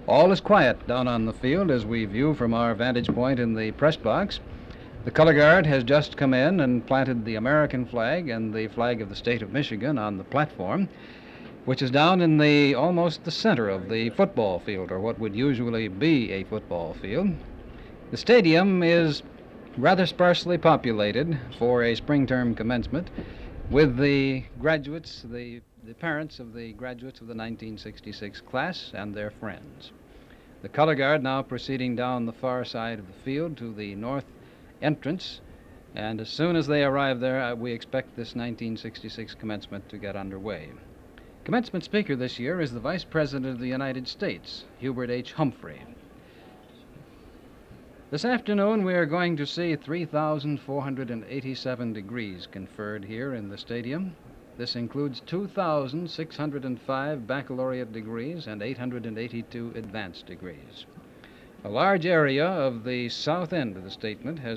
All is quiet down on the field as we view from our vantage point in the press box. The color guard has just come in and planted the American flag and the flag of the state of Michigan on the platform, which is down in the almost the center of the football field, or what would usually be a football field. The stadium is rather sparsely populated for a spring term commencement with the graduates, the parents of the graduates of the 1966 class and their friends. The color guard now proceeding down the far side of the field to the north entrance, and as soon as they arrive there, we expect this 1966 commencement to get underway. Commencement speaker this year is the Vice President of the United States, Hubert H. Humphrey. This afternoon, we are going to see 3,487 degrees conferred here in the stadium. This includes 2,605 baccalaureate degrees and 882 advanced degrees. A large area of the south end of the stadium has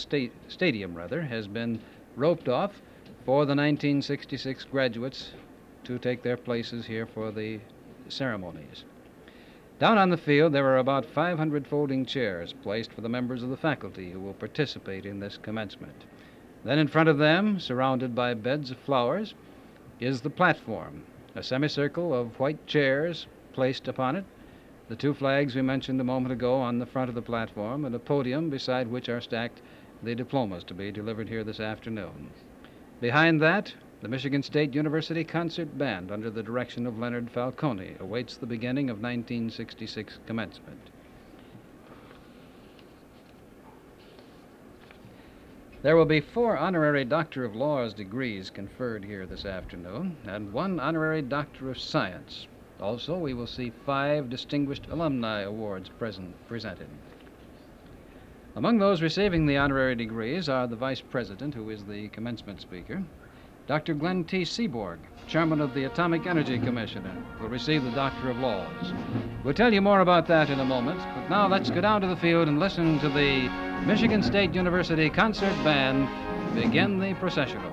been roped off for the 1966 graduates to take their places here for the ceremonies. Down on the field, there are about 500 folding chairs placed for the members of the faculty who will participate in this commencement. Then in front of them, surrounded by beds of flowers, is the platform, a semicircle of white chairs placed upon it, the two flags we mentioned a moment ago on the front of the platform, and a podium beside which are stacked the diplomas to be delivered here this afternoon. Behind that, the Michigan State University Concert Band, under the direction of Leonard Falcone, awaits the beginning of 1966 commencement. There will be 4 honorary Doctor of Laws degrees conferred here this afternoon, and 1 honorary Doctor of Science. Also, we will see 5 Distinguished Alumni Awards presented. Among those receiving the honorary degrees are the Vice President, who is the commencement speaker, Dr. Glenn T. Seaborg, Chairman of the Atomic Energy Commission, will receive the Doctor of Laws. We'll tell you more about that in a moment, but now let's go down to the field and listen to the Michigan State University Concert Band begin the processional.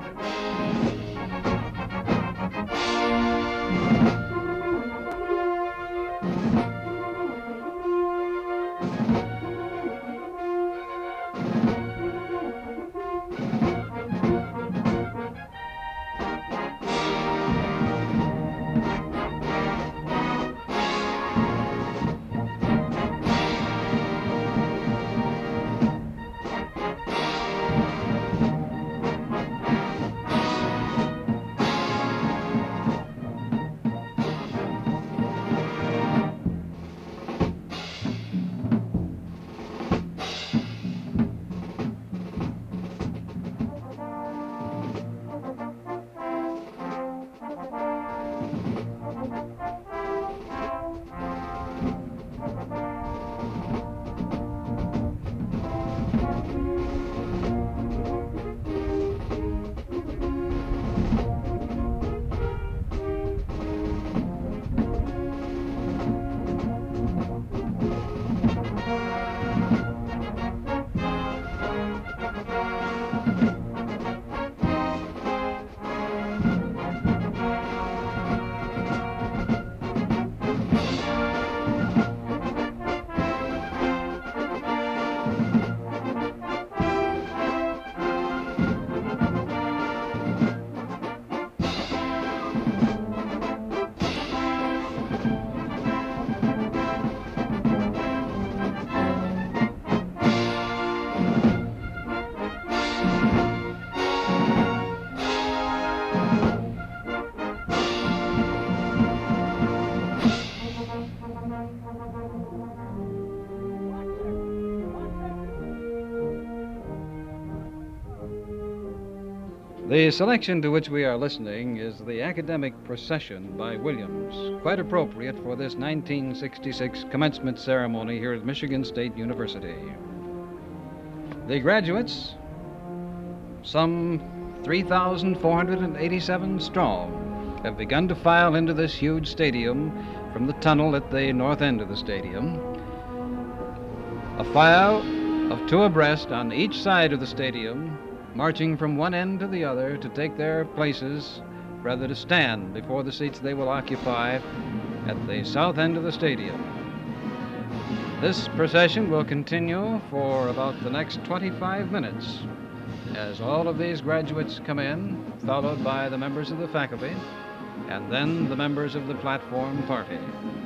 The selection to which we are listening is the Academic Procession by Williams, quite appropriate for this 1966 commencement ceremony here at Michigan State University. The graduates, some 3,487 strong, have begun to file into this huge stadium from the tunnel at the north end of the stadium. A file of 2 abreast on each side of the stadium, marching from one end to the other to take their places, rather to stand before the seats they will occupy at the south end of the stadium. This procession will continue for about the next 25 minutes as all of these graduates come in, followed by the members of the faculty and then the members of the platform party.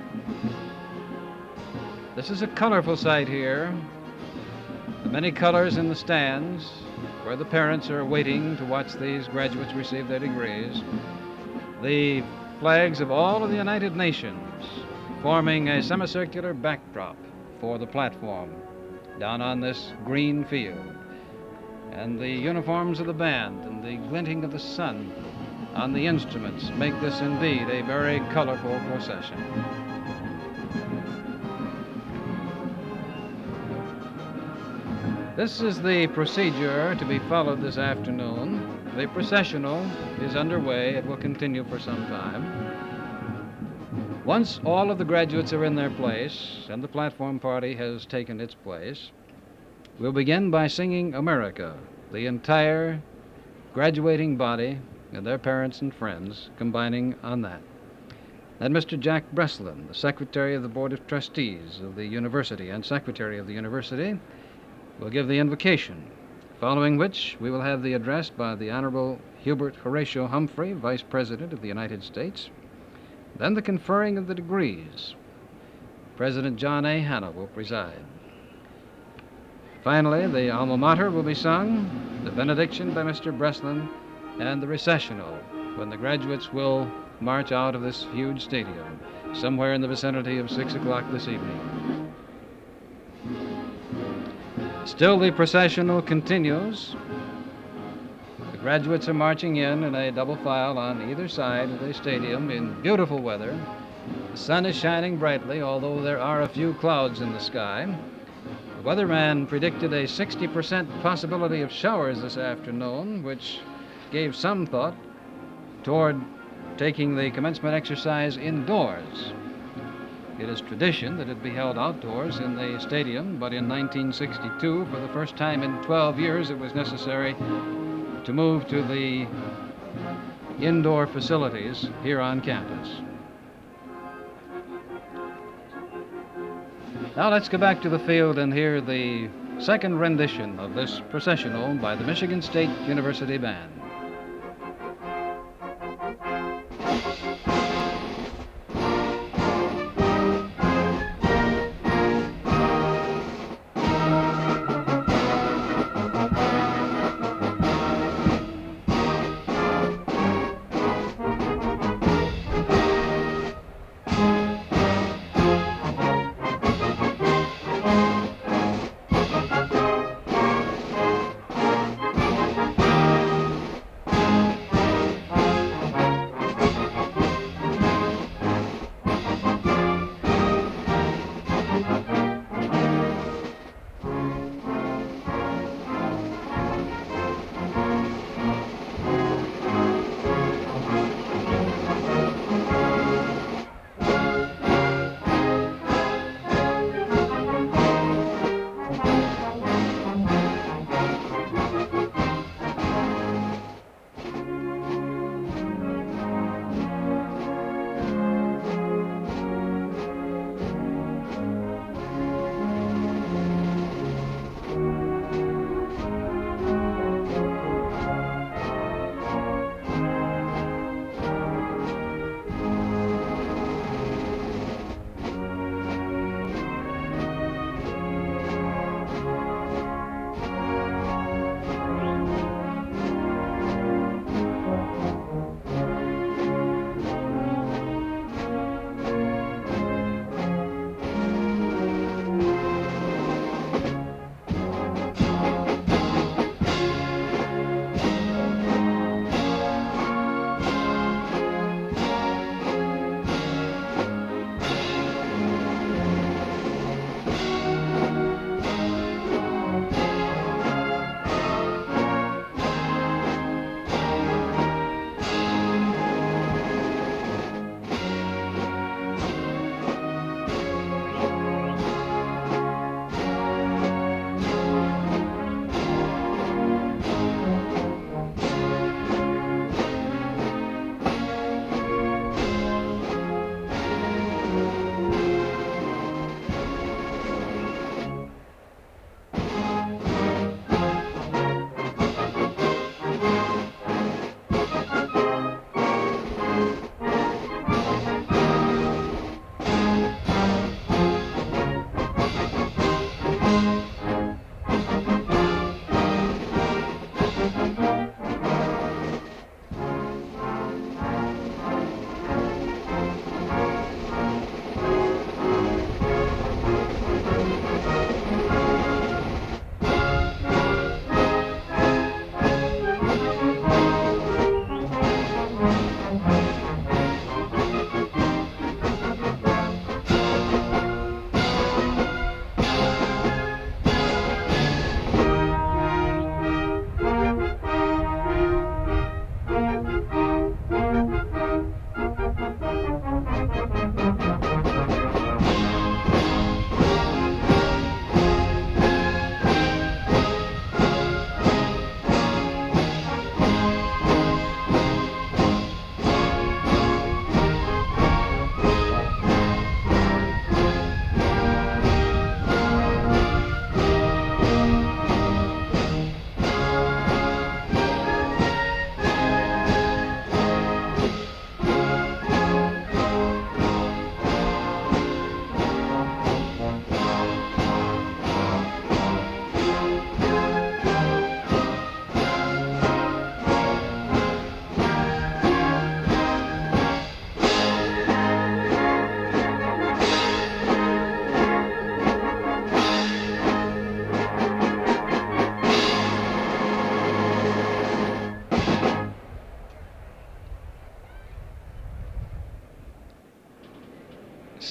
This is a colorful sight here. The many colors in the stands where the parents are waiting to watch these graduates receive their degrees. The flags of all of the United Nations forming a semicircular backdrop for the platform down on this green field. And the uniforms of the band and the glinting of the sun on the instruments make this indeed a very colorful procession. This is the procedure to be followed this afternoon. The processional is underway. It will continue for some time. Once all of the graduates are in their place and the platform party has taken its place, we'll begin by singing America, the entire graduating body and their parents and friends combining on that. Then Mr. Jack Breslin, the Secretary of the Board of Trustees of the University and Secretary of the University, will give the invocation, following which we will have the address by the Honorable Hubert Horatio Humphrey, Vice President of the United States, then the conferring of the degrees. President John A. Hanna will preside. Finally, the alma mater will be sung, the benediction by Mr. Breslin, and the recessional, when the graduates will march out of this huge stadium, somewhere in the vicinity of 6 o'clock this evening. Still, the processional continues. The graduates are marching in a double file on either side of the stadium in beautiful weather. The sun is shining brightly, although there are a few clouds in the sky. The weatherman predicted a 60% possibility of showers this afternoon, which gave some thought toward taking the commencement exercise indoors. It is tradition that it be held outdoors in the stadium, but in 1962, for the first time in 12 years, it was necessary to move to the indoor facilities here on campus. Now let's go back to the field and hear the second rendition of this processional by the Michigan State University Band.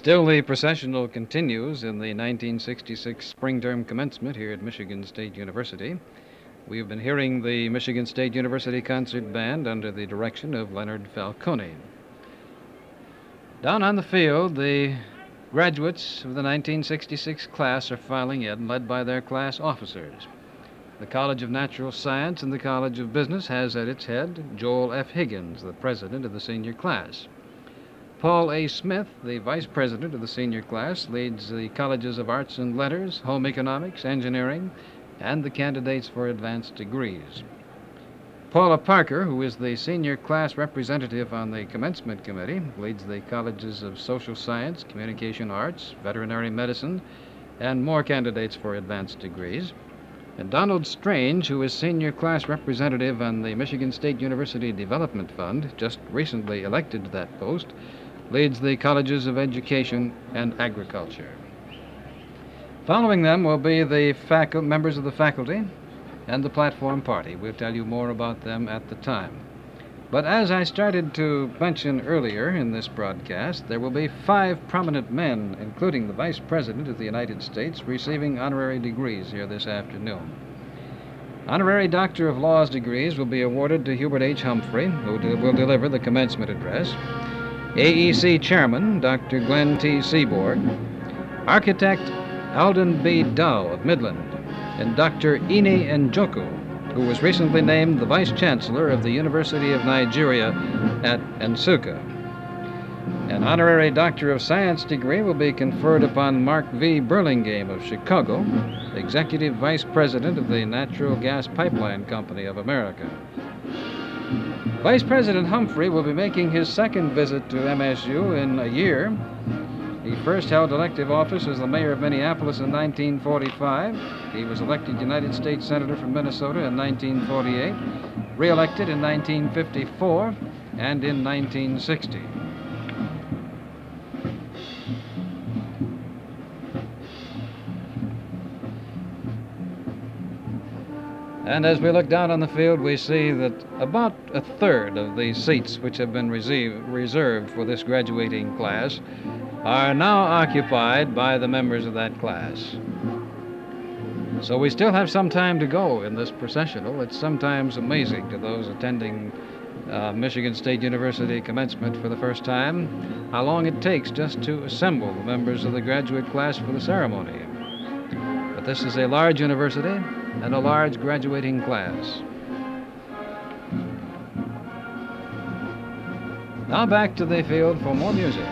Still, the processional continues in the 1966 spring term commencement here at Michigan State University. We've been hearing the Michigan State University Concert Band under the direction of Leonard Falcone. Down on the field, the graduates of the 1966 class are filing in, led by their class officers. The College of Natural Science and the College of Business has at its head Joel F. Higgins, the president of the senior class. Paul A. Smith, the vice president of the senior class, leads the colleges of Arts and Letters, Home Economics, Engineering, and the candidates for advanced degrees. Paula Parker, who is the senior class representative on the commencement committee, leads the colleges of Social Science, Communication Arts, Veterinary Medicine, and more candidates for advanced degrees. And Donald Strange, who is senior class representative on the Michigan State University Development Fund, just recently elected to that post, leads the colleges of Education and Agriculture. Following them will be the members of the faculty and the platform party. We'll tell you more about them at the time. But as I started to mention earlier in this broadcast, there will be 5 prominent men, including the Vice President of the United States, receiving honorary degrees here this afternoon. Honorary Doctor of Laws degrees will be awarded to Hubert H. Humphrey, who will deliver the commencement address. AEC Chairman, Dr. Glenn T. Seaborg. Architect Alden B. Dow of Midland, and Dr. Ini Njoku, who was recently named the Vice Chancellor of the University of Nigeria at Nsukka. An honorary Doctor of Science degree will be conferred upon Mark V. Burlingame of Chicago, Executive Vice President of the Natural Gas Pipeline Company of America. Vice President Humphrey will be making his second visit to MSU in a year. He first held elective office as the mayor of Minneapolis in 1945. He was elected United States Senator from Minnesota in 1948, re-elected in 1954, and in 1960. And as we look down on the field, we see that about a third of the seats which have been reserved for this graduating class are now occupied by the members of that class. So we still have some time to go in this processional. It's sometimes amazing to those attending Michigan State University commencement for the first time how long it takes just to assemble the members of the graduate class for the ceremony. But this is a large university and a large graduating class. Now back to the field for more music.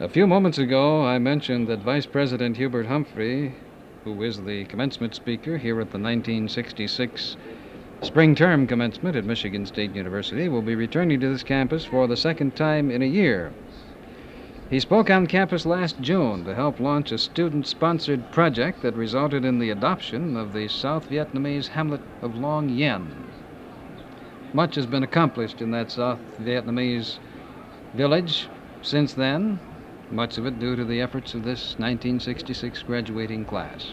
A few moments ago, I mentioned that Vice President Hubert Humphrey, who is the commencement speaker here at the 1966 spring term commencement at Michigan State University, will be returning to this campus for the second time in a year. He spoke on campus last June to help launch a student-sponsored project that resulted in the adoption of the South Vietnamese hamlet of Long Yen. Much has been accomplished in that South Vietnamese village since then, much of it due to the efforts of this 1966 graduating class.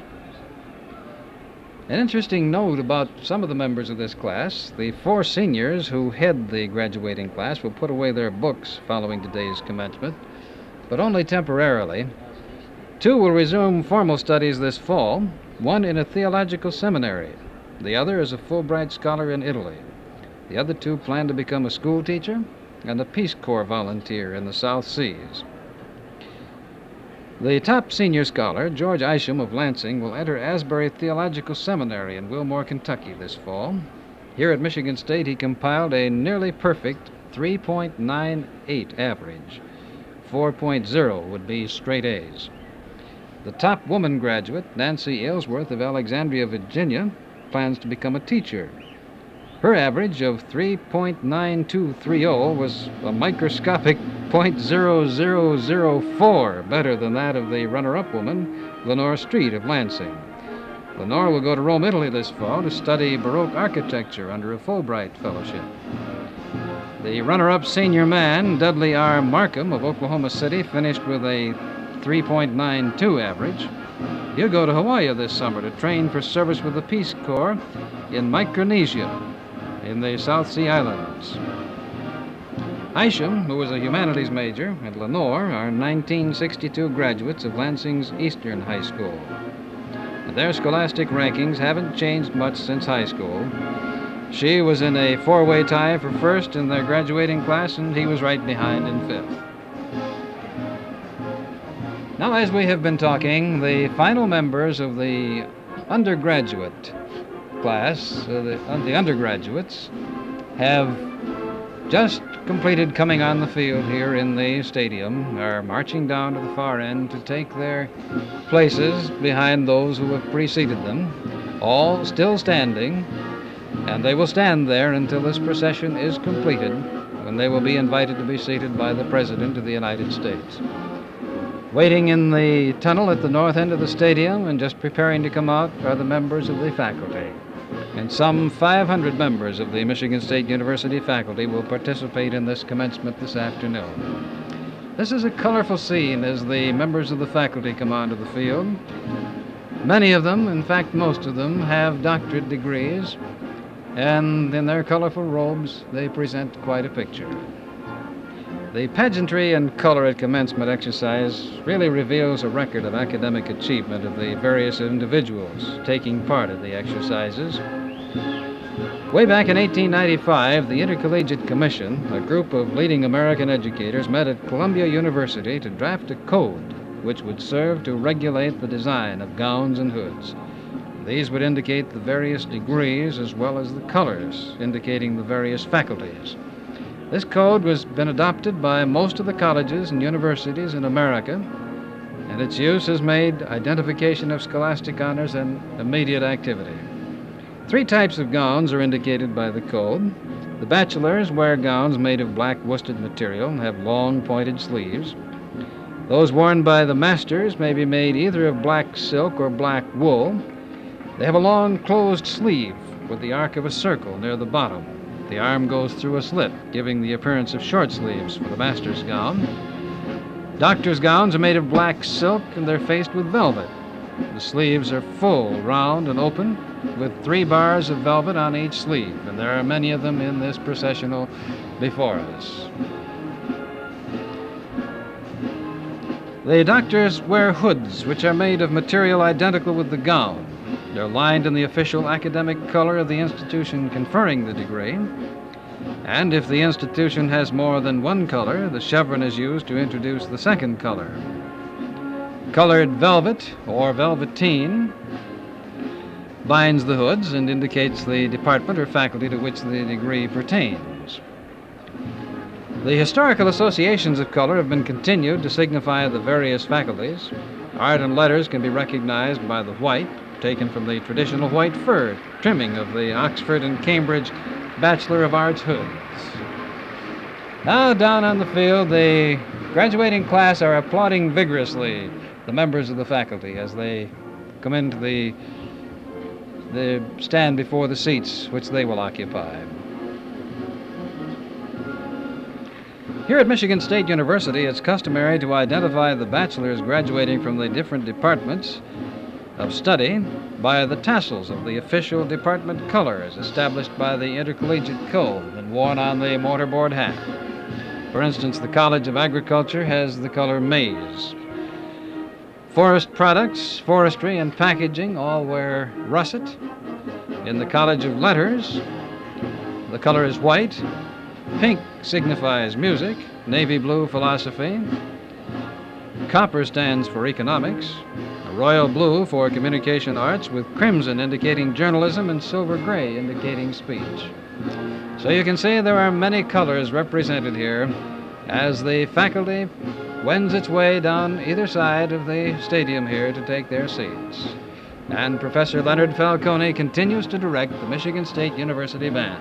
An interesting note about some of the members of this class: the 4 seniors who head the graduating class will put away their books following today's commencement, but only temporarily. 2 will resume formal studies this fall, one in a theological seminary. The other is a Fulbright scholar in Italy. The other 2 plan to become a school teacher and a Peace Corps volunteer in the South Seas. The top senior scholar, George Isham of Lansing, will enter Asbury Theological Seminary in Wilmore, Kentucky this fall. Here at Michigan State, he compiled a nearly perfect 3.98 average. 4.0 would be straight A's. The top woman graduate, Nancy Aylesworth of Alexandria, Virginia, plans to become a teacher. Her average of 3.9230 was a microscopic .0004, better than that of the runner-up woman, Lenore Street of Lansing. Lenore will go to Rome, Italy this fall to study Baroque architecture under a Fulbright fellowship. The runner-up senior man, Dudley R. Markham of Oklahoma City, finished with a 3.92 average. He'll go to Hawaii this summer to train for service with the Peace Corps in Micronesia, in the South Sea Islands. Isham, who was a humanities major, and Lenore are 1962 graduates of Lansing's Eastern High School. Their scholastic rankings haven't changed much since high school. She was in a 4-way tie for first in their graduating class, and he was right behind in 5th. Now, as we have been talking, the final members of the undergraduate class, the undergraduates, have just completed coming on the field here in the stadium, are marching down to the far end to take their places behind those who have preceded them, all still standing, and they will stand there until this procession is completed, when they will be invited to be seated by the President of the United States. Waiting in the tunnel at the north end of the stadium and just preparing to come out are the members of the faculty. And some 500 members of the Michigan State University faculty will participate in this commencement this afternoon. This is a colorful scene as the members of the faculty come onto the field. Many of them, in fact most of them, have doctorate degrees, and in their colorful robes they present quite a picture. The pageantry and color at commencement exercise really reveals a record of academic achievement of the various individuals taking part in the exercises. Way back in 1895, the Intercollegiate Commission, a group of leading American educators, met at Columbia University to draft a code which would serve to regulate the design of gowns and hoods. These would indicate the various degrees as well as the colors indicating the various faculties. This code has been adopted by most of the colleges and universities in America, and its use has made identification of scholastic honors an immediate activity. 3 types of gowns are indicated by the code. The bachelors wear gowns made of black worsted material and have long pointed sleeves. Those worn by the masters may be made either of black silk or black wool. They have a long closed sleeve with the arc of a circle near the bottom. The arm goes through a slit, giving the appearance of short sleeves for the master's gown. Doctor's gowns are made of black silk and they're faced with velvet. The sleeves are full, round, and open, with 3 bars of velvet on each sleeve, and there are many of them in this processional before us. The doctors wear hoods, which are made of material identical with the gown. They're lined in the official academic color of the institution conferring the degree. And if the institution has more than one color, the chevron is used to introduce the second color. Colored velvet, or velveteen, binds the hoods and indicates the department or faculty to which the degree pertains. The historical associations of color have been continued to signify the various faculties. Art and letters can be recognized by the white, taken from the traditional white fur trimming of the Oxford and Cambridge Bachelor of Arts hoods. Now, down on the field, the graduating class are applauding vigorously the members of the faculty as they come into the stand before the seats which they will occupy. Here at Michigan State University, it's customary to identify the bachelors graduating from the different departments of study by the tassels of the official department colors established by the Intercollegiate Code and worn on the mortarboard hat. For instance, the College of Agriculture has the color maize. Forest products, forestry, and packaging all wear russet. In the College of Letters, the color is white. Pink signifies music, navy blue philosophy, copper stands for economics, royal blue for communication arts, with crimson indicating journalism and silver gray indicating speech. So you can see there are many colors represented here as the faculty wends its way down either side of the stadium here to take their seats. And Professor Leonard Falcone continues to direct the Michigan State University Band.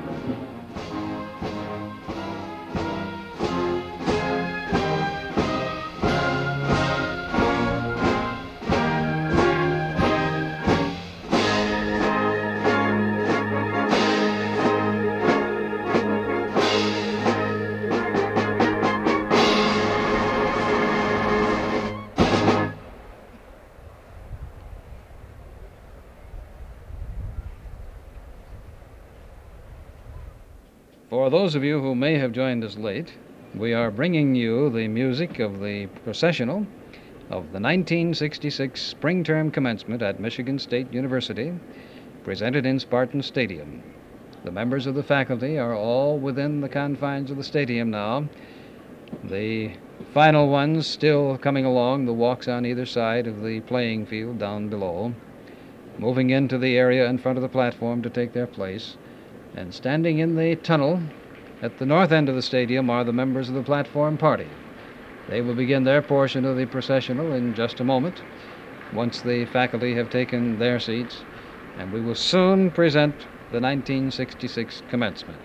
For those of you who may have joined us late, we are bringing you the music of the processional of the 1966 spring term commencement at Michigan State University, presented in Spartan Stadium. The members of the faculty are all within the confines of the stadium now. The final ones still coming along the walks on either side of the playing field down below, moving into the area in front of the platform to take their place. And standing in the tunnel at the north end of the stadium are the members of the platform party. They will begin their portion of the processional in just a moment, once the faculty have taken their seats, and we will soon present the 1966 commencement.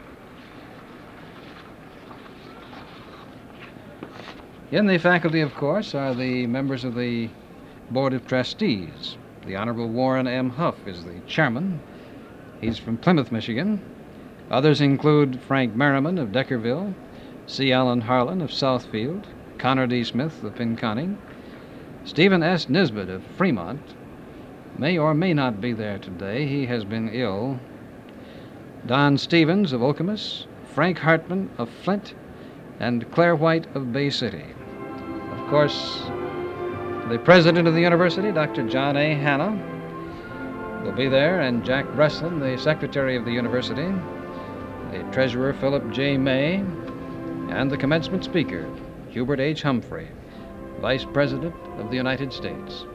In the faculty, of course, are the members of the Board of Trustees. The Honorable Warren M. Huff is the chairman. He's from Plymouth, Michigan. Others include Frank Merriman of Deckerville, C. Allen Harlan of Southfield, Connor D. Smith of Pinconning, Stephen S. Nisbet of Fremont, may or may not be there today. He has been ill. Don Stevens of Okemos, Frank Hartman of Flint, and Claire White of Bay City. Of course, the president of the university, Dr. John A. Hanna, will be there, and Jack Breslin, the secretary of the university, the treasurer, Philip J. May, and the commencement speaker, Hubert H. Humphrey, vice president of the United States.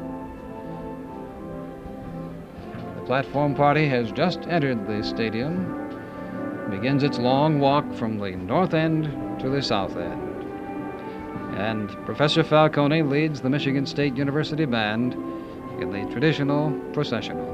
The platform party has just entered the stadium, begins its long walk from the north end to the south end. And Professor Falcone leads the Michigan State University Band in the traditional processional.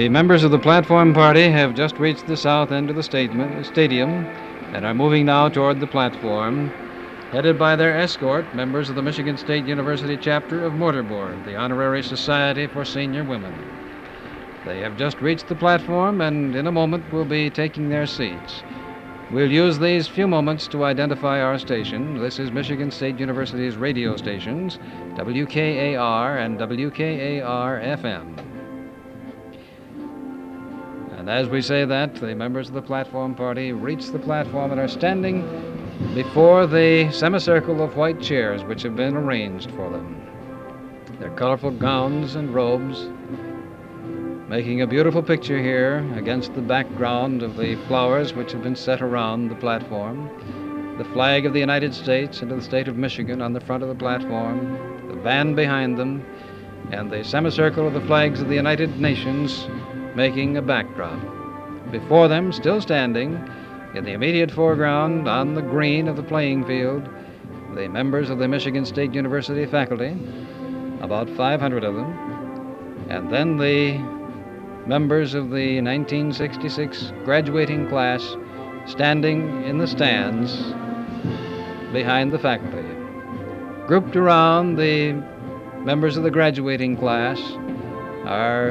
The members of the platform party have just reached the south end of the stadium and are moving now toward the platform, headed by their escort, members of the Michigan State University chapter of Mortarboard, the Honorary Society for Senior Women. They have just reached the platform and in a moment will be taking their seats. We'll use these few moments to identify our station. This is Michigan State University's radio stations, WKAR and WKAR-FM. And as we say that, the members of the platform party reach the platform and are standing before the semicircle of white chairs which have been arranged for them. Their colorful gowns and robes making a beautiful picture here against the background of the flowers which have been set around the platform, the flag of the United States and of the state of Michigan on the front of the platform, the band behind them, and the semicircle of the flags of the United Nations making a backdrop. Before them, still standing, in the immediate foreground on the green of the playing field, the members of the Michigan State University faculty, about 500 of them, and then the members of the 1966 graduating class standing in the stands behind the faculty. Grouped around the members of the graduating class are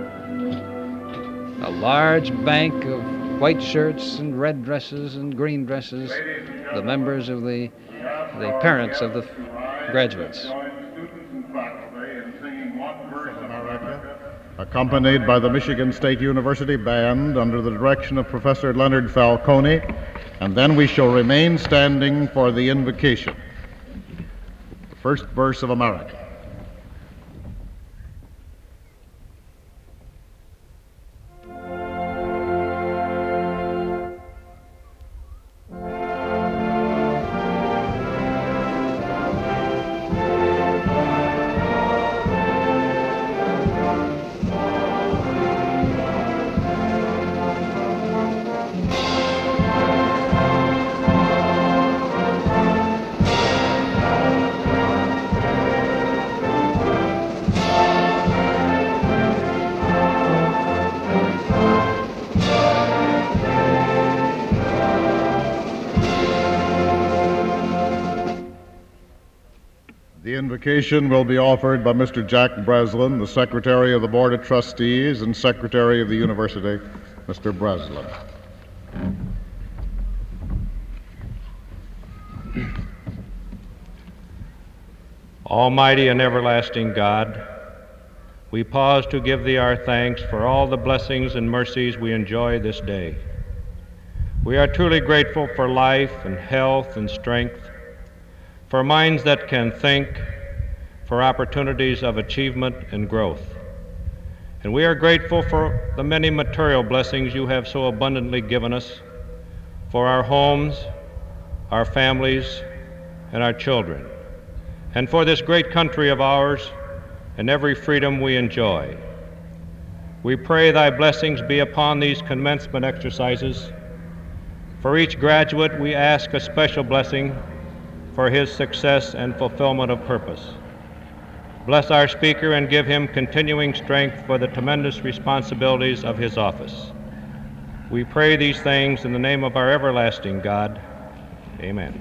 a large bank of white shirts and red dresses and green dresses, the members of the parents of the graduates. Accompanied by the Michigan State University Band under the direction of Professor Leonard Falcone, and then we shall remain standing for the invocation. The first verse of America. The invocation will be offered by Mr. Jack Breslin, the Secretary of the Board of Trustees and Secretary of the University. Mr. Breslin. Almighty and everlasting God, we pause to give Thee our thanks for all the blessings and mercies we enjoy this day. We are truly grateful for life and health and strength, for minds that can think, for opportunities of achievement and growth. And we are grateful for the many material blessings You have so abundantly given us, for our homes, our families, and our children, and for this great country of ours and every freedom we enjoy. We pray Thy blessings be upon these commencement exercises. For each graduate, we ask a special blessing for his success and fulfillment of purpose. Bless our speaker and give him continuing strength for the tremendous responsibilities of his office. We pray these things in the name of our everlasting God. Amen.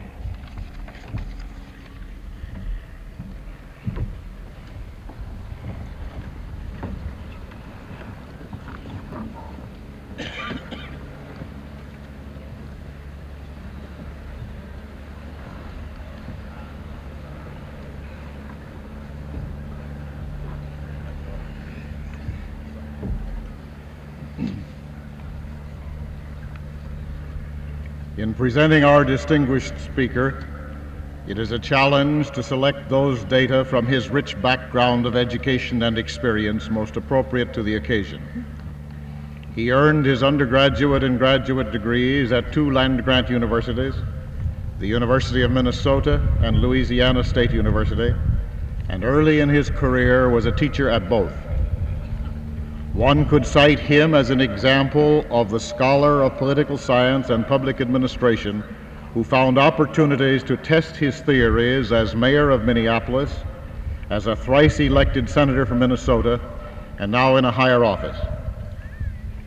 In presenting our distinguished speaker, it is a challenge to select those data from his rich background of education and experience most appropriate to the occasion. He earned his undergraduate and graduate degrees at two land-grant universities, the University of Minnesota and Louisiana State University, and early in his career was a teacher at both. One could cite him as an example of the scholar of political science and public administration who found opportunities to test his theories as mayor of Minneapolis, as a thrice elected senator from Minnesota, and now in a higher office.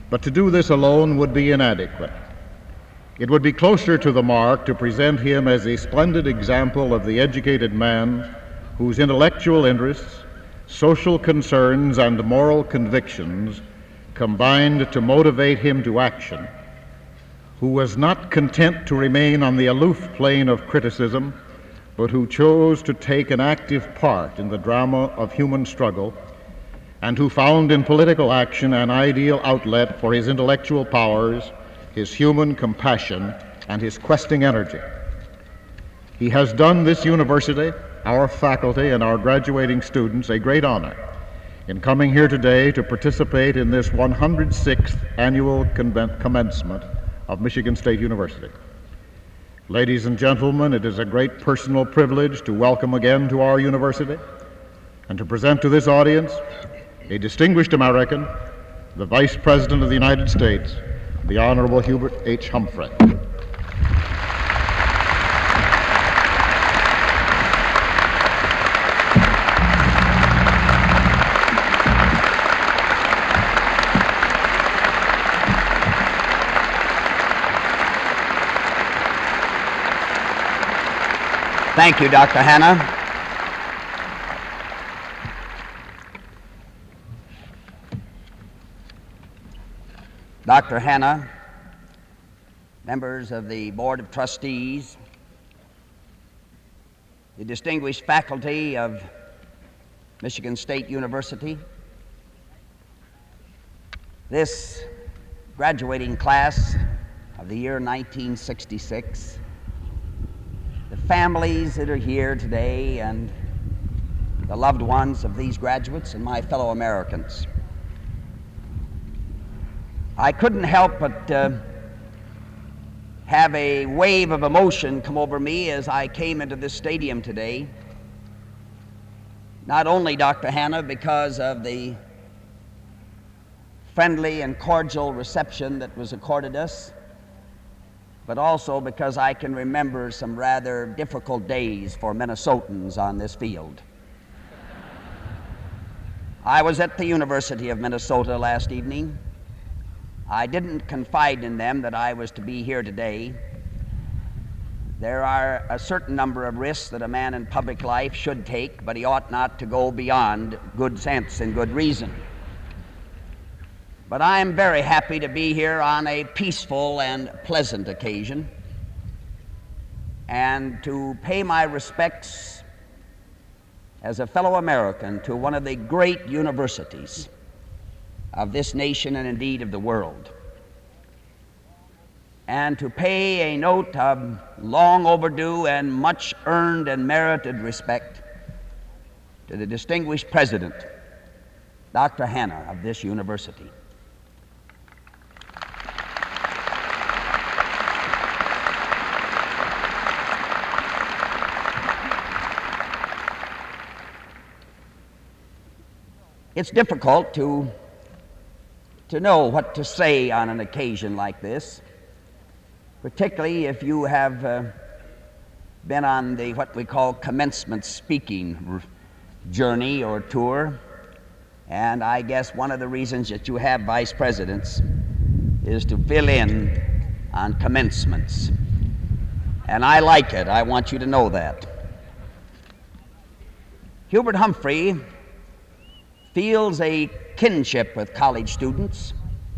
But to do this alone would be inadequate. It would be closer to the mark to present him as a splendid example of the educated man whose intellectual interests, social concerns, and moral convictions combined to motivate him to action, who was not content to remain on the aloof plane of criticism, but who chose to take an active part in the drama of human struggle, and who found in political action an ideal outlet for his intellectual powers, his human compassion, and his questing energy. He has done this university, our faculty, and our graduating students a great honor in coming here today to participate in this 106th annual commencement of Michigan State University. Ladies and gentlemen, it is a great personal privilege to welcome again to our university and to present to this audience a distinguished American, the Vice President of the United States, the Honorable Hubert H. Humphrey. Thank you, Dr. Hanna. Dr. Hanna, members of the Board of Trustees, the distinguished faculty of Michigan State University, this graduating class of the year 1966, the families that are here today, and the loved ones of these graduates and my fellow Americans. I couldn't help but have a wave of emotion come over me as I came into this stadium today. Not only, Dr. Hanna, because of the friendly and cordial reception that was accorded us, but also because I can remember some rather difficult days for Minnesotans on this field. I was at the University of Minnesota last evening. I didn't confide in them that I was to be here today. There are a certain number of risks that a man in public life should take, but he ought not to go beyond good sense and good reason. But I am very happy to be here on a peaceful and pleasant occasion and to pay my respects as a fellow American to one of the great universities of this nation and indeed of the world, and to pay a note of long overdue and much earned and merited respect to the distinguished president, Dr. Hanna of this university. It's difficult to know what to say on an occasion like this, particularly if you have been on the what we call commencement speaking journey or tour. And I guess one of the reasons that you have vice presidents is to fill in on commencements. And I like it. I want you to know that. Hubert Humphrey feels a kinship with college students.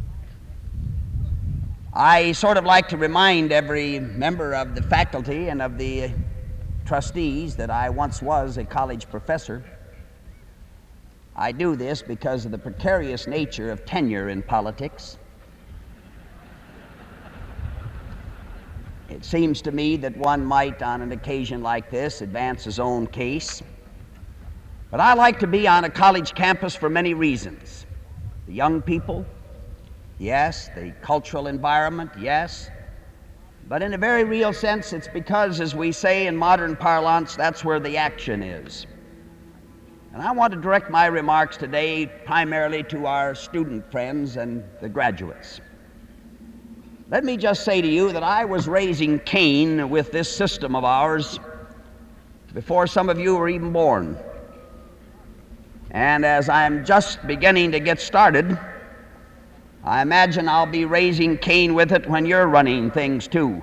I sort of like to remind every member of the faculty and of the trustees that I once was a college professor. I do this because of the precarious nature of tenure in politics. It seems to me that one might, on an occasion like this, advance his own case. But I like to be on a college campus for many reasons. The young people, yes. The cultural environment, yes. But in a very real sense, it's because, as we say in modern parlance, that's where the action is. And I want to direct my remarks today primarily to our student friends and the graduates. Let me just say to you that I was raising Cain with this system of ours before some of you were even born. And as I'm just beginning to get started, I imagine I'll be raising Cain with it when you're running things too.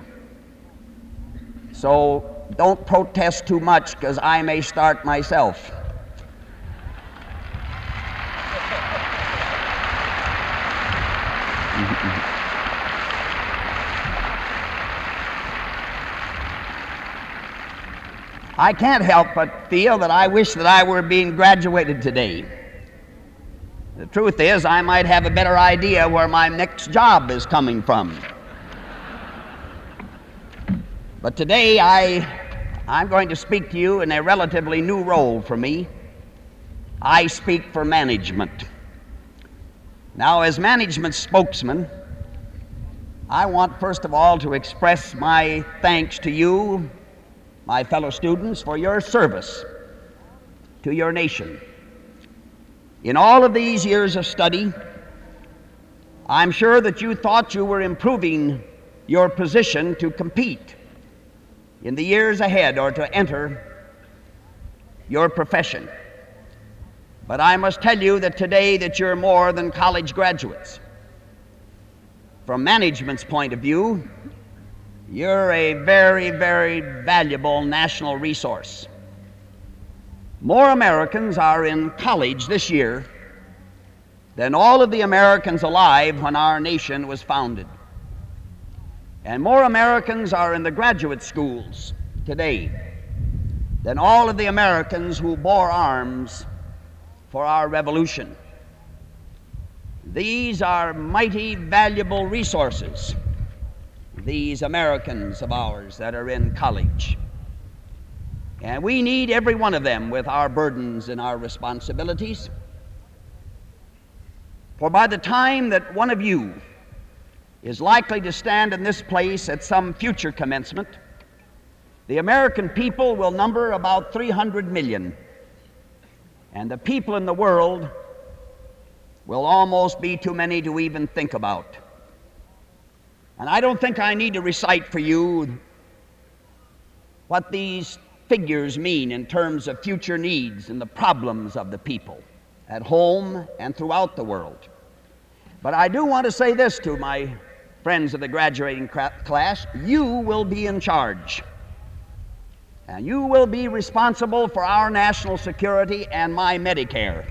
So don't protest too much, because I may start myself. I can't help but feel that I wish that I were being graduated today. The truth is, I might have a better idea where my next job is coming from. But today I'm going to speak to you in a relatively new role for me. I speak for management. Now, as management spokesman, I want first of all to express my thanks to you, my fellow students, for your service to your nation. In all of these years of study, I'm sure that you thought you were improving your position to compete in the years ahead or to enter your profession. But I must tell you that today that you're more than college graduates. From management's point of view, you're a very, very valuable national resource. More Americans are in college this year than all of the Americans alive when our nation was founded. And more Americans are in the graduate schools today than all of the Americans who bore arms for our revolution. These are mighty valuable resources, these Americans of ours that are in college. And we need every one of them with our burdens and our responsibilities. For by the time that one of you is likely to stand in this place at some future commencement, the American people will number about 300 million, and the people in the world will almost be too many to even think about. And I don't think I need to recite for you what these figures mean in terms of future needs and the problems of the people at home and throughout the world. But I do want to say this to my friends of the graduating class: you will be in charge. And you will be responsible for our national security and my Medicare.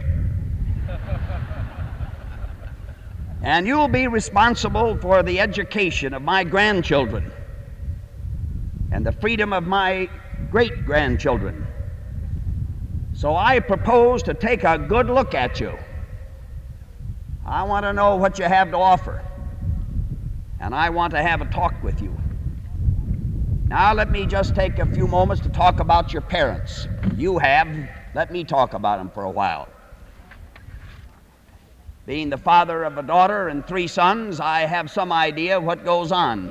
And you'll be responsible for the education of my grandchildren and the freedom of my great-grandchildren. So I propose to take a good look at you. I want to know what you have to offer, and I want to have a talk with you. Now let me just take a few moments to talk about your parents. You have. Let me talk about them for a while. Being the father of a daughter and 3 sons, I have some idea what goes on.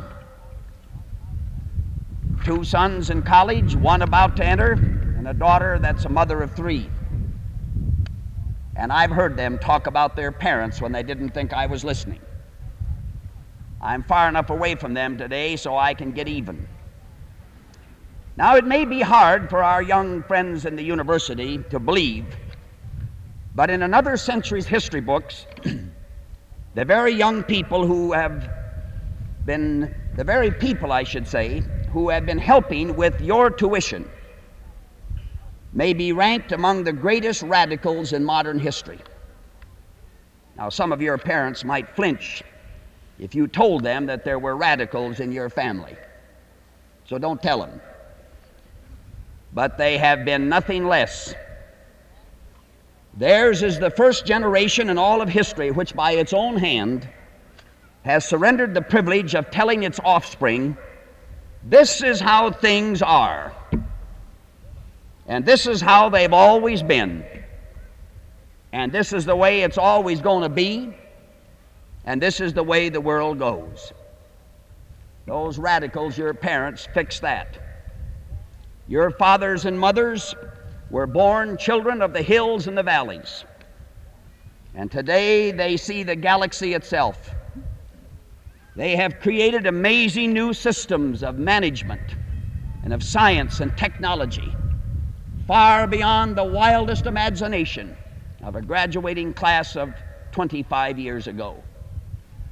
2 sons in college, 1 about to enter, and a daughter that's a mother of 3. And I've heard them talk about their parents when they didn't think I was listening. I'm far enough away from them today so I can get even. Now, it may be hard for our young friends in the university to believe, but in another century's history books, the very young people who have been, the very people, I should say, who have been helping with your tuition may be ranked among the greatest radicals in modern history. Now, some of your parents might flinch if you told them that there were radicals in your family, so don't tell them. But they have been nothing less. Theirs is the first generation in all of history which by its own hand has surrendered the privilege of telling its offspring, this is how things are, and this is how they've always been, and this is the way it's always going to be, and this is the way the world goes. Those radicals, your parents, fixed that. Your fathers and mothers were born children of the hills and the valleys. And today they see the galaxy itself. They have created amazing new systems of management and of science and technology, far beyond the wildest imagination of a graduating class of 25 years ago.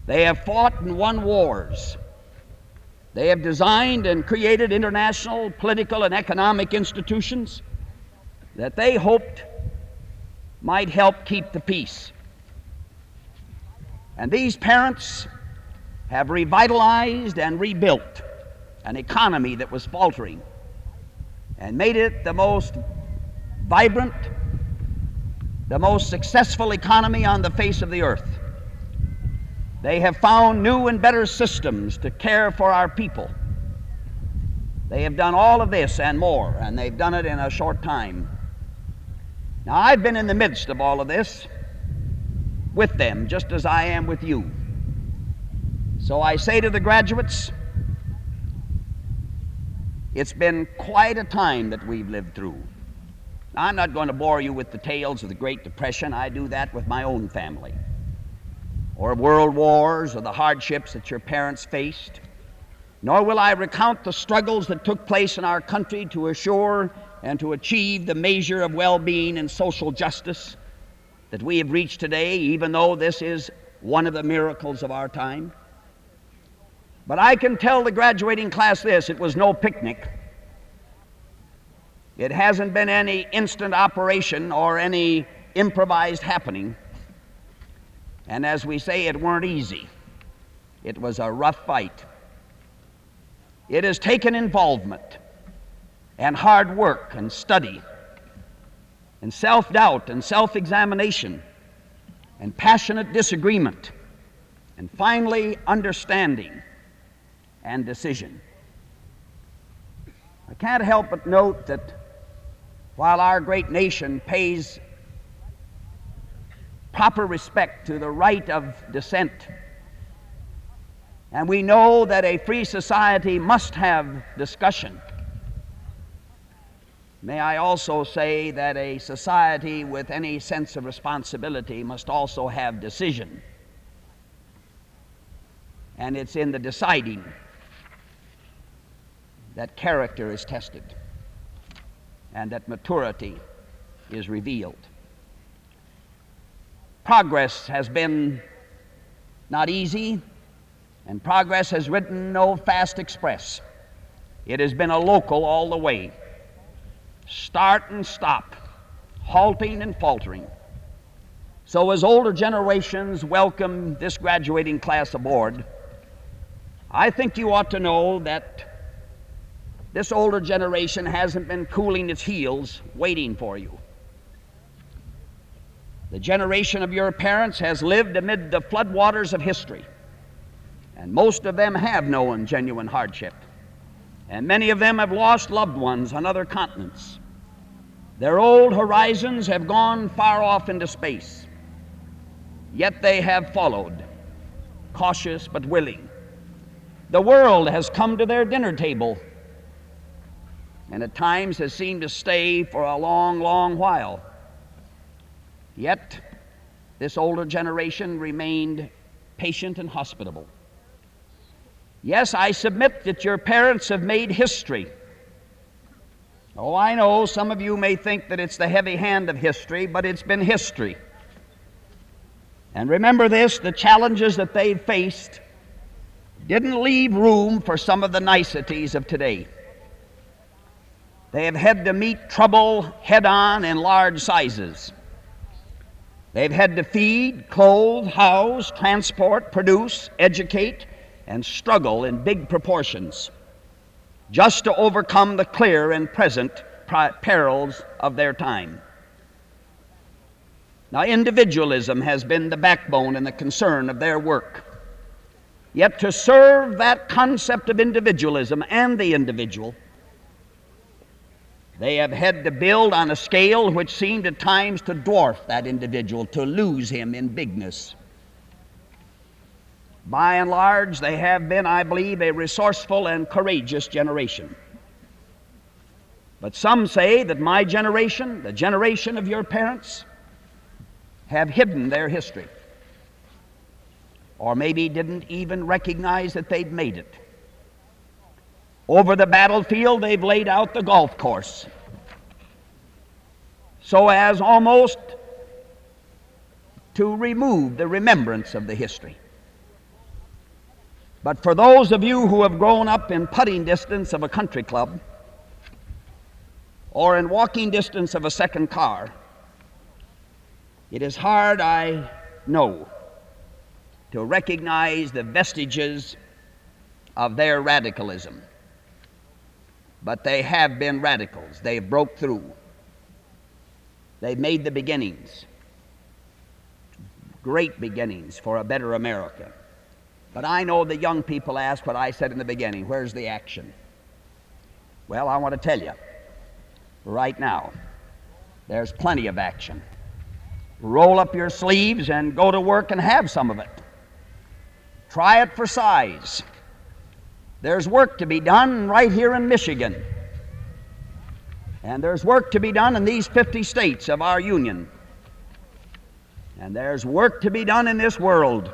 They have fought and won wars. They have designed and created international political and economic institutions that they hoped might help keep the peace. And these parents have revitalized and rebuilt an economy that was faltering and made it the most vibrant, the most successful economy on the face of the earth. They have found new and better systems to care for our people. They have done all of this and more, and they've done it in a short time. Now, I've been in the midst of all of this with them, just as I am with you. So I say to the graduates, it's been quite a time that we've lived through. Now, I'm not going to bore you with the tales of the Great Depression. I do that with my own family. Or of world wars, or the hardships that your parents faced. Nor will I recount the struggles that took place in our country to assure and to achieve the measure of well-being and social justice that we have reached today, even though this is one of the miracles of our time. But I can tell the graduating class this: it was no picnic. It hasn't been any instant operation or any improvised happening. And as we say, it weren't easy. It was a rough fight. It has taken involvement and hard work and study and self-doubt and self-examination and passionate disagreement and finally understanding and decision. I can't help but note that while our great nation pays proper respect to the right of dissent, and we know that a free society must have discussion, may I also say that a society with any sense of responsibility must also have decision. And it's in the deciding that character is tested and that maturity is revealed. Progress has been not easy, and progress has ridden no fast express. It has been a local all the way. Start and stop, halting and faltering. So as older generations welcome this graduating class aboard, I think you ought to know that this older generation hasn't been cooling its heels waiting for you. The generation of your parents has lived amid the floodwaters of history, and most of them have known genuine hardship, and many of them have lost loved ones on other continents. Their old horizons have gone far off into space, yet they have followed, cautious but willing. The world has come to their dinner table, and at times has seemed to stay for a long, long while. Yet, this older generation remained patient and hospitable. Yes, I submit that your parents have made history. Oh, I know some of you may think that it's the heavy hand of history, but it's been history. And remember this: the challenges that they've faced didn't leave room for some of the niceties of today. They have had to meet trouble head-on in large sizes. They've had to feed, clothe, house, transport, produce, educate, and struggle in big proportions just to overcome the clear and present perils of their time. Now, individualism has been the backbone and the concern of their work. Yet to serve that concept of individualism and the individual, they have had to build on a scale which seemed at times to dwarf that individual, to lose him in bigness. By and large, they have been, I believe, a resourceful and courageous generation. But some say that my generation, the generation of your parents, have hidden their history, or maybe didn't even recognize that they'd made it. Over the battlefield, they've laid out the golf course so as almost to remove the remembrance of the history. But for those of you who have grown up in putting distance of a country club or in walking distance of a second car, it is hard, I know, to recognize the vestiges of their radicalism. But they have been radicals. They broke through. They've made the beginnings, great beginnings for a better America. But I know the young people ask what I said in the beginning, where's the action? Well, I want to tell you, right now, there's plenty of action. Roll up your sleeves and go to work and have some of it. Try it for size. There's work to be done right here in Michigan. And there's work to be done in these 50 states of our Union. And there's work to be done in this world.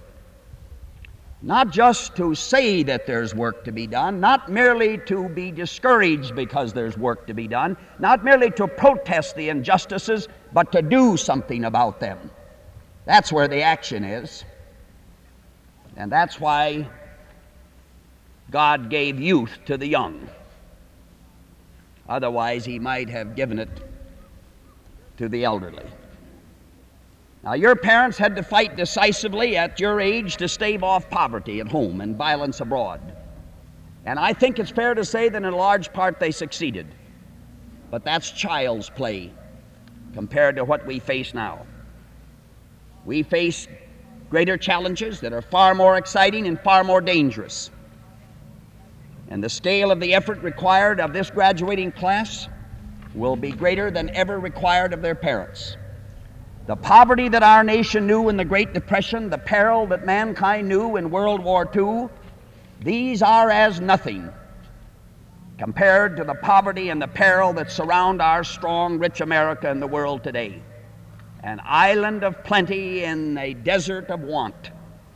Not just to say that there's work to be done, not merely to be discouraged because there's work to be done, not merely to protest the injustices, but to do something about them. That's where the action is. And that's why God gave youth to the young. Otherwise, He might have given it to the elderly. Now, your parents had to fight decisively at your age to stave off poverty at home and violence abroad. And I think it's fair to say that in a large part they succeeded. But that's child's play compared to what we face now. We face greater challenges that are far more exciting and far more dangerous. And the scale of the effort required of this graduating class will be greater than ever required of their parents. The poverty that our nation knew in the Great Depression, the peril that mankind knew in World War II, these are as nothing compared to the poverty and the peril that surround our strong, rich America and the world today. An island of plenty in a desert of want.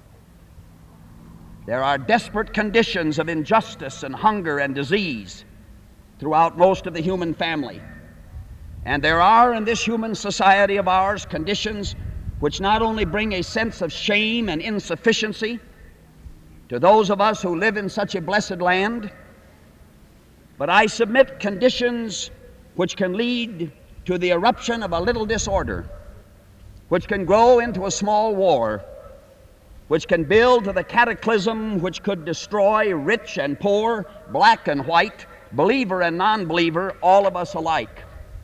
There are desperate conditions of injustice and hunger and disease throughout most of the human family. And there are in this human society of ours conditions which not only bring a sense of shame and insufficiency to those of us who live in such a blessed land, but I submit conditions which can lead to the eruption of a little disorder, which can grow into a small war, which can build to the cataclysm which could destroy rich and poor, black and white, believer and non-believer, all of us alike.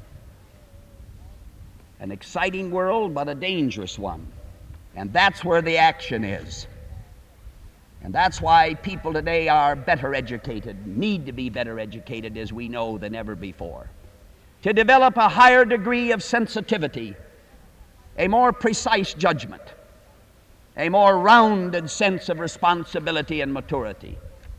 An exciting world, but a dangerous one. And that's where the action is. And that's why people today are better educated, need to be better educated, as we know, than ever before. To develop a higher degree of sensitivity, a more precise judgment, a more rounded sense of responsibility and maturity.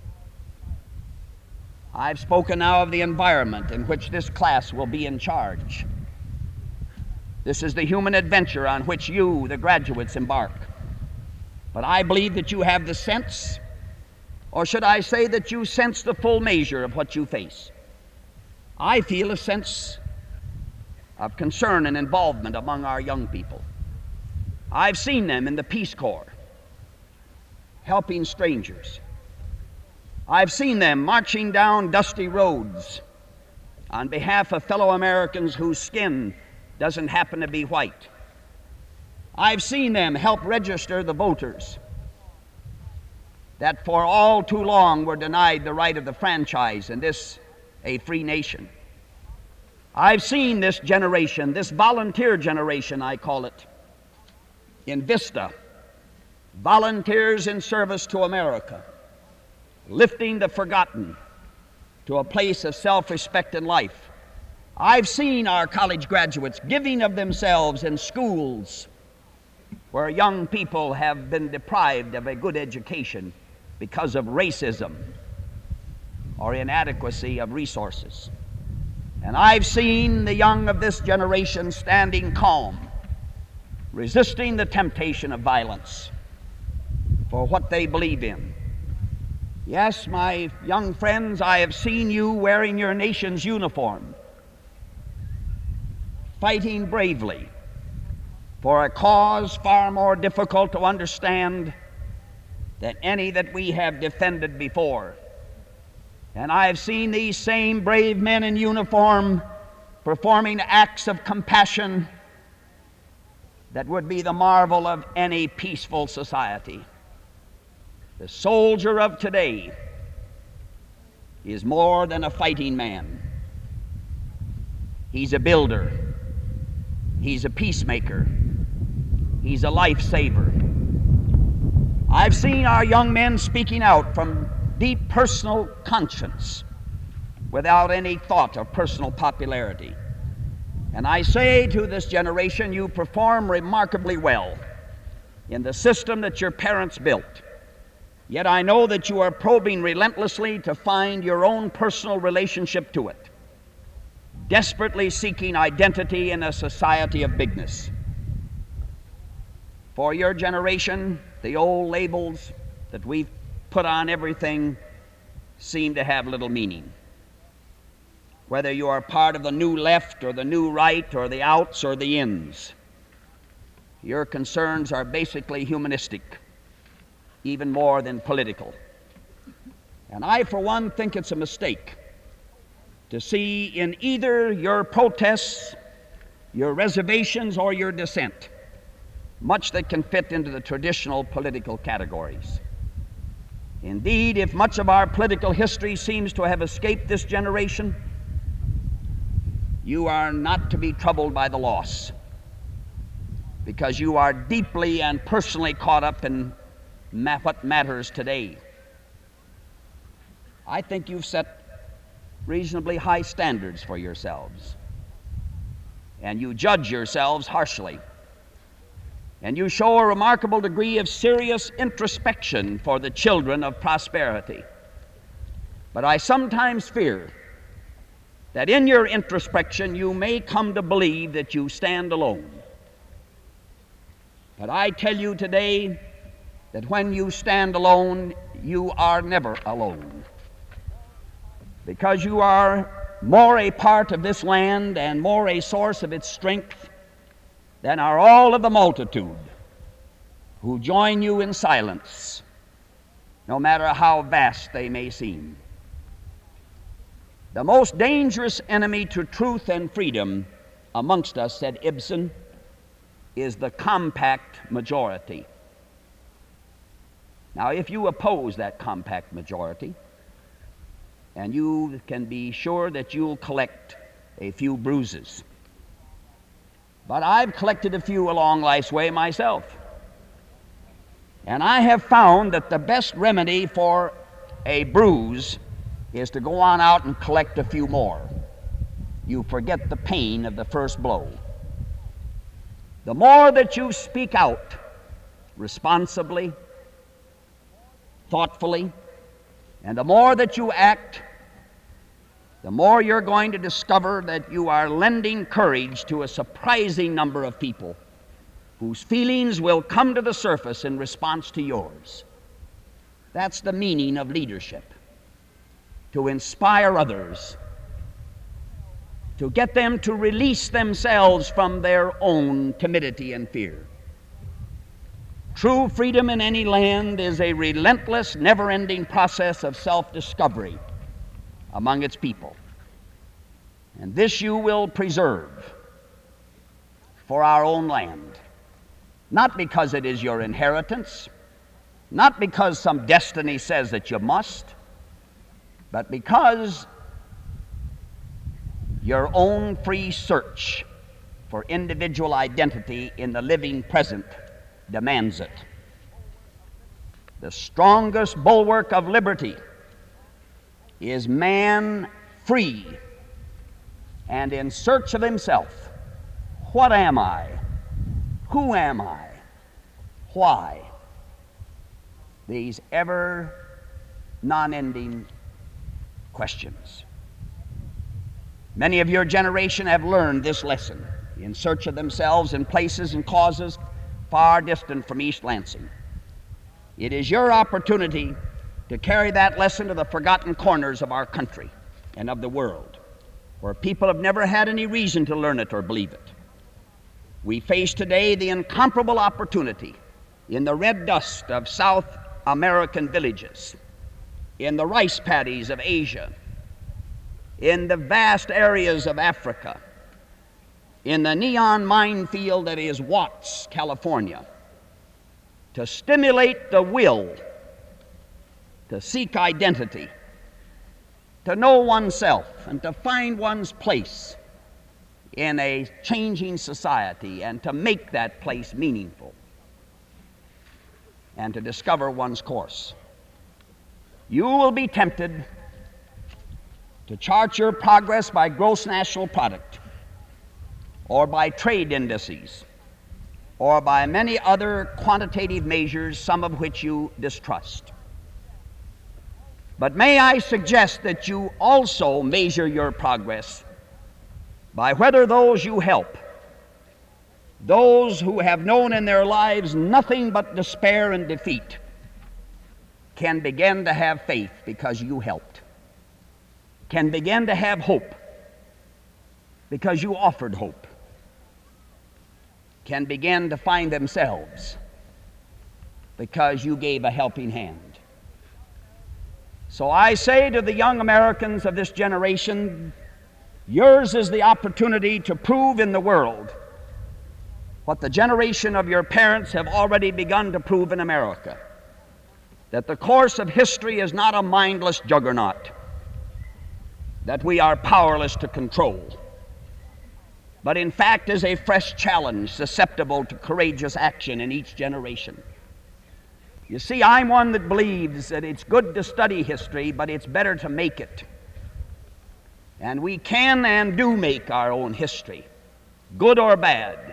I've spoken now of the environment in which this class will be in charge. This is the human adventure on which you, the graduates, embark. But I believe that you have the sense, or should I say that you sense the full measure of what you face. I feel a sense of concern and involvement among our young people. I've seen them in the Peace Corps, helping strangers. I've seen them marching down dusty roads on behalf of fellow Americans whose skin doesn't happen to be white. I've seen them help register the voters that for all too long were denied the right of the franchise in this, a free nation. I've seen this generation, this volunteer generation, I call it, in VISTA, volunteers in service to America, lifting the forgotten to a place of self-respect in life. I've seen our college graduates giving of themselves in schools where young people have been deprived of a good education because of racism or inadequacy of resources. And I've seen the young of this generation standing calm, resisting the temptation of violence for what they believe in. Yes, my young friends, I have seen you wearing your nation's uniform, fighting bravely for a cause far more difficult to understand than any that we have defended before. And I have seen these same brave men in uniform performing acts of compassion that would be the marvel of any peaceful society. The soldier of today is more than a fighting man. He's a builder. He's a peacemaker. He's a lifesaver. I've seen our young men speaking out from deep personal conscience without any thought of personal popularity. And I say to this generation, you perform remarkably well in the system that your parents built. Yet I know that you are probing relentlessly to find your own personal relationship to it, desperately seeking identity in a society of bigness. For your generation, the old labels that we've put on everything seem to have little meaning. Whether you are part of the new left or the new right or the outs or the ins, your concerns are basically humanistic, even more than political. And I, for one, think it's a mistake to see in either your protests, your reservations, or your dissent much that can fit into the traditional political categories. Indeed, if much of our political history seems to have escaped this generation, you are not to be troubled by the loss, because you are deeply and personally caught up in what matters today. I think you've set reasonably high standards for yourselves, and you judge yourselves harshly, and you show a remarkable degree of serious introspection for the children of prosperity. But I sometimes fear that in your introspection you may come to believe that you stand alone. But I tell you today that when you stand alone, you are never alone, because you are more a part of this land and more a source of its strength than are all of the multitude who join you in silence, no matter how vast they may seem. The most dangerous enemy to truth and freedom amongst us, said Ibsen, is the compact majority. Now, if you oppose that compact majority, and you can be sure that you'll collect a few bruises. But I've collected a few along life's way myself. And I have found that the best remedy for a bruise is to go on out and collect a few more. You forget the pain of the first blow. The more that you speak out responsibly, thoughtfully, and the more that you act, the more you're going to discover that you are lending courage to a surprising number of people whose feelings will come to the surface in response to yours. That's the meaning of leadership: to inspire others, to get them to release themselves from their own timidity and fear. True freedom in any land is a relentless, never-ending process of self-discovery among its people. And this you will preserve for our own land, not because it is your inheritance, not because some destiny says that you must, but because your own free search for individual identity in the living present demands it. The strongest bulwark of liberty is man free and in search of himself. What am I? Who am I? Why? These ever non-ending questions. Many of your generation have learned this lesson in search of themselves in places and causes far distant from East Lansing. It is your opportunity to carry that lesson to the forgotten corners of our country and of the world, where people have never had any reason to learn it or believe it. We face today the incomparable opportunity in the red dust of South American villages, in the rice paddies of Asia, in the vast areas of Africa, in the neon minefield that is Watts, California, to stimulate the will to seek identity, to know oneself, and to find one's place in a changing society, and to make that place meaningful, and to discover one's course. You will be tempted to chart your progress by gross national product, or by trade indices, or by many other quantitative measures, some of which you distrust. But may I suggest that you also measure your progress by whether those you help, those who have known in their lives nothing but despair and defeat, can begin to have faith because you helped, can begin to have hope because you offered hope, can begin to find themselves because you gave a helping hand. So I say to the young Americans of this generation, yours is the opportunity to prove in the world what the generation of your parents have already begun to prove in America, that the course of history is not a mindless juggernaut that we are powerless to control, but in fact is a fresh challenge susceptible to courageous action in each generation. You see, I'm one that believes that it's good to study history, but it's better to make it. And we can and do make our own history, good or bad.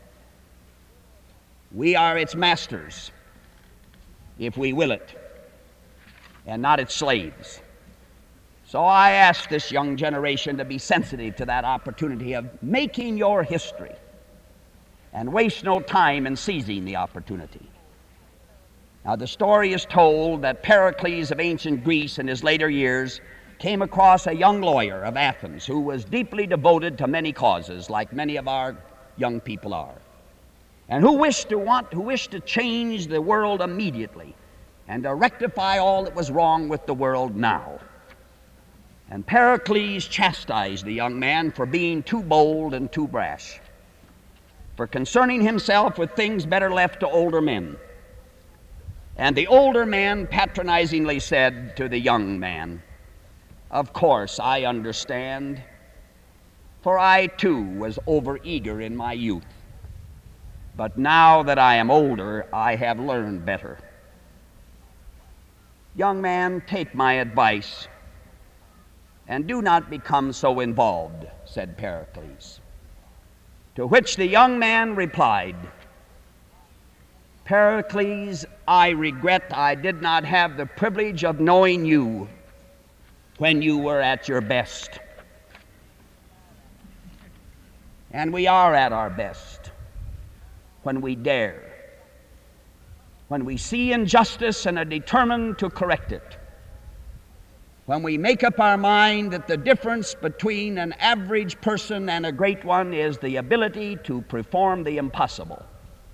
We are its masters, if we will it, and not its slaves. So I ask this young generation to be sensitive to that opportunity of making your history, and waste no time in seizing the opportunity. Now, the story is told that Pericles of ancient Greece in his later years came across a young lawyer of Athens who was deeply devoted to many causes, like many of our young people are, and who wished to change the world immediately and to rectify all that was wrong with the world now. And Pericles chastised the young man for being too bold and too brash, for concerning himself with things better left to older men. And the older man patronizingly said to the young man, "Of course I understand, for I too was overeager in my youth. But now that I am older, I have learned better. Young man, take my advice, and do not become so involved," said Pericles. To which the young man replied, "Pericles, I regret I did not have the privilege of knowing you when you were at your best." And we are at our best when we dare, when we see injustice and are determined to correct it, when we make up our mind that the difference between an average person and a great one is the ability to perform the impossible.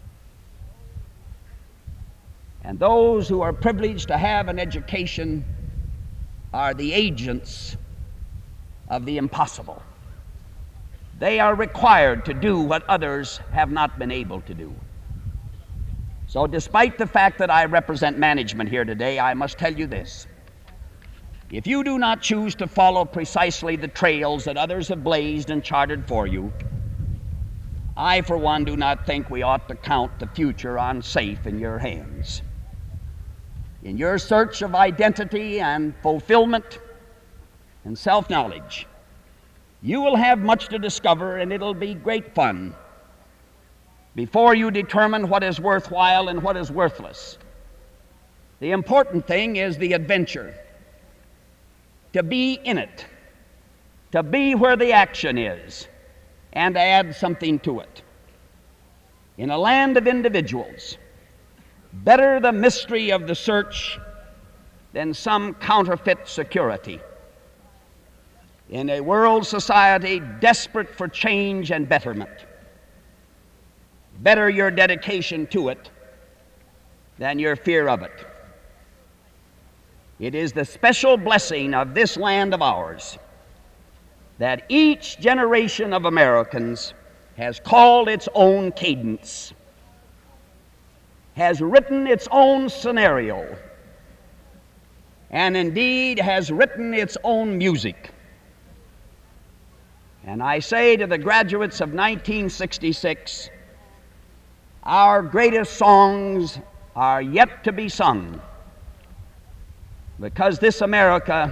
And those who are privileged to have an education are the agents of the impossible. They are required to do what others have not been able to do. So despite the fact that I represent management here today, I must tell you this. If you do not choose to follow precisely the trails that others have blazed and charted for you, I, for one, do not think we ought to count the future on safe in your hands. In your search of identity and fulfillment and self-knowledge, you will have much to discover, and it'll be great fun before you determine what is worthwhile and what is worthless. The important thing is the adventure, to be in it, to be where the action is, and to add something to it. In a land of individuals, better the mystery of the search than some counterfeit security. In a world society desperate for change and betterment, better your dedication to it than your fear of it. It is the special blessing of this land of ours that each generation of Americans has called its own cadence, has written its own scenario, and indeed has written its own music. And I say to the graduates of 1966, our greatest songs are yet to be sung, because this America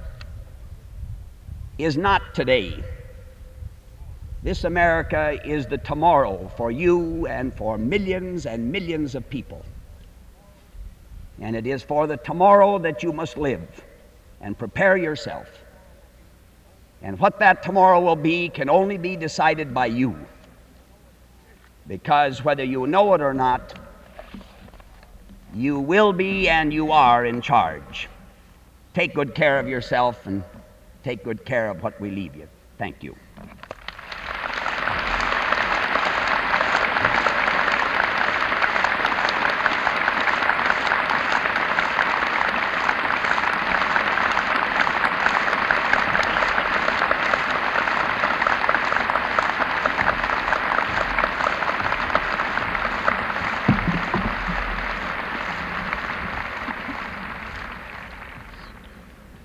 is not today. This America is the tomorrow for you and for millions and millions of people. And it is for the tomorrow that you must live and prepare yourself. And what that tomorrow will be can only be decided by you. Because whether you know it or not, you will be and you are in charge. Take good care of yourself and take good care of what we leave you. Thank you.